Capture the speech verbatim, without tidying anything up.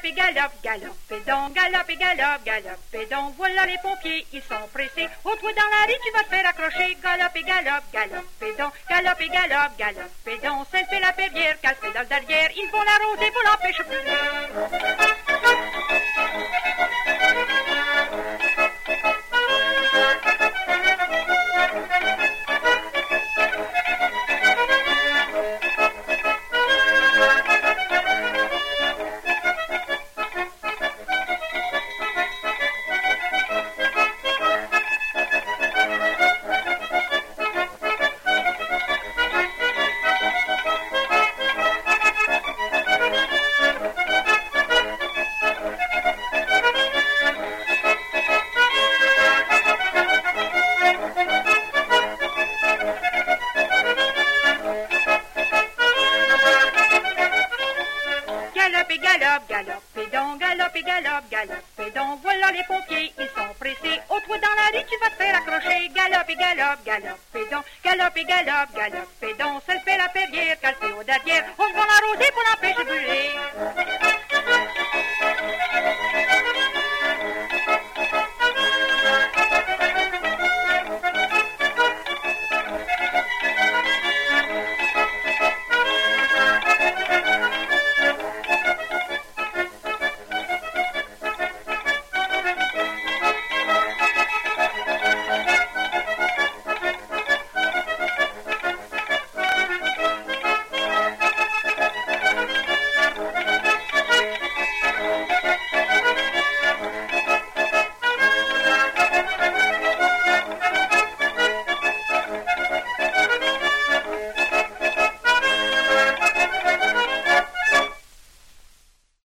et galope, galope et donc, galope et galope, galope et donc. Voilà les pompiers, ils sont pressés. Au trou dans la rue, tu vas te faire accrocher. Galope et galope, galope et donc, galope et galope, galope et donc. Celle fait la perrière, qu'elle fait dans le derrière. Ils vont l'arroser pour l'empêcher plus. Galope et galope, galope et donc, galope et galope, galope et donc. Voilà les pompiers, ils sont pressés. Au trou dans la rue, tu vas te faire accrocher. Galope et galope, galope et donc, galope et galope, galope et donc. Celle fait la perrière, qu'elle fait au derrière. On va l'arroser pour l'empêcher de brûler.